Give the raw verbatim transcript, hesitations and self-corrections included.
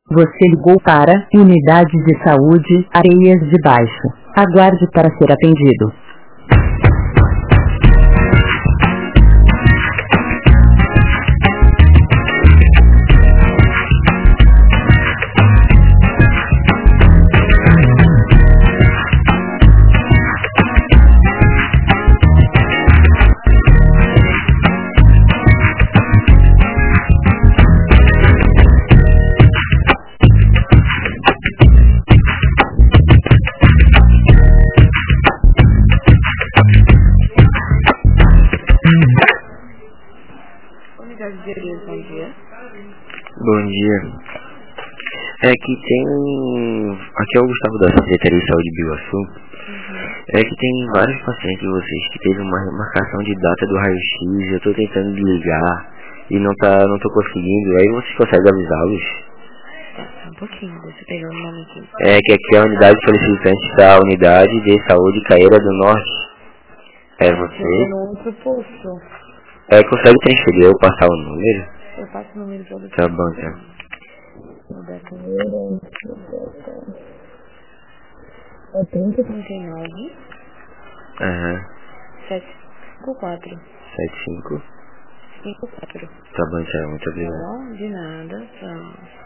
Você ligou para Unidade de Saúde Areias de Baixo. Aguarde para ser atendido. Bom dia. Bom dia. É que tem... Aqui é o Gustavo da Secretaria de Saúde de Biguaçu. Uhum. É que tem vários pacientes de vocês que teve uma remarcação de data do raio-x. Eu tô tentando ligar e não tá, não tô conseguindo. Aí vocês conseguem avisá-los? Tá, um pouquinho, deixa eu pegar o nome aqui. É que aqui é a unidade solicitante da Unidade de Saúde Caeira do Norte. É você? No outro posto. É, consegue transferir eu passar o número? Eu passo o número pra você. Tá bom, tá. É trinta e trinta e nove. Aham. sete cinco quatro. Sete cinco. cinco quatro. Tá bom, tchau. Muito Tá obrigado. bom? De nada. Tchau.